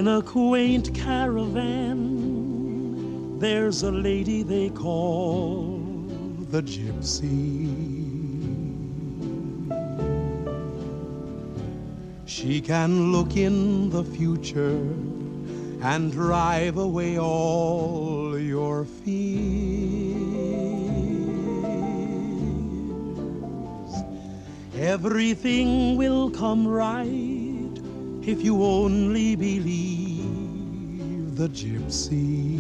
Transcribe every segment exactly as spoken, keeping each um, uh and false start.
In a quaint caravan, there's a lady they call the gypsy. She can look in the future and drive away all your fears. Everything will come right if you only believe the gypsy.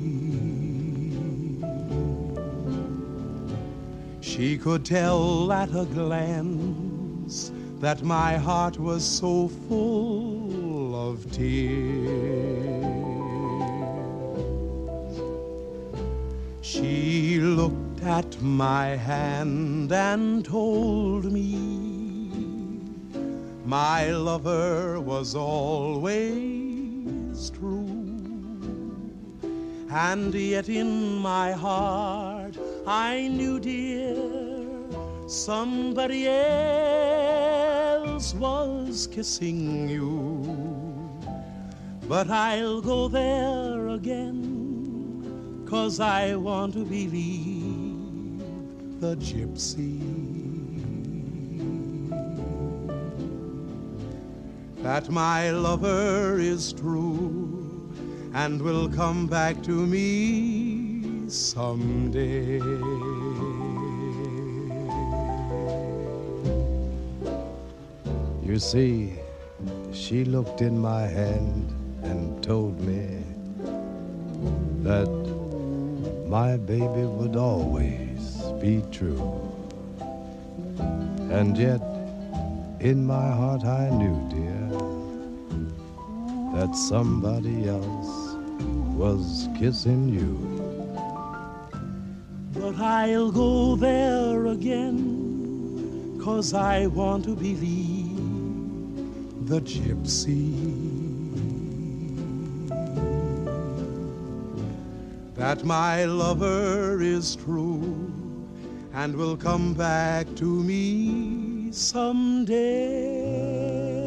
She could tell at a glance that my heart was so full of tears. She looked at my hand and told me my lover was always true. And yet in my heart I knew, dear, somebody else was kissing you. But I'll go there again, 'cause I want to believe the gypsy. That my lover is true and will come back to me someday. You see, she looked in my hand and told me that my baby would always be true. And yet, in my heart I knew, dear, that somebody else was kissing you. But I'll go there again, 'cause I want to believe the gypsy. That my lover is true and will come back to me someday.